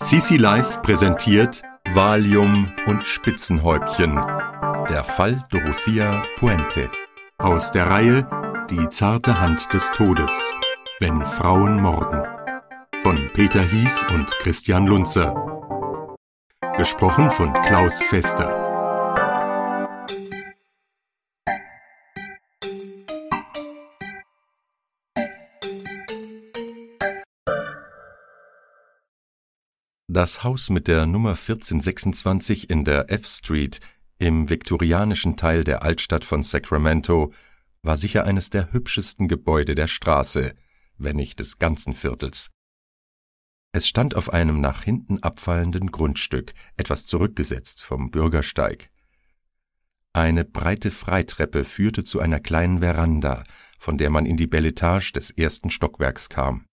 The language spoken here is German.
CC Live präsentiert Valium und Spitzenhäubchen. Der Fall Dorothea Puente. Aus der Reihe Die zarte Hand des Todes. Wenn Frauen morden. Von Peter Hies und Christian Lunzer. Gesprochen von Klaus Fester. Das Haus mit der Nummer 1426 in der F Street im viktorianischen Teil der Altstadt von Sacramento war sicher eines der hübschesten Gebäude der Straße, wenn nicht des ganzen Viertels. Es stand auf einem nach hinten abfallenden Grundstück, etwas zurückgesetzt vom Bürgersteig. Eine breite Freitreppe führte zu einer kleinen Veranda, von der man in die Beletage des ersten Stockwerks kam.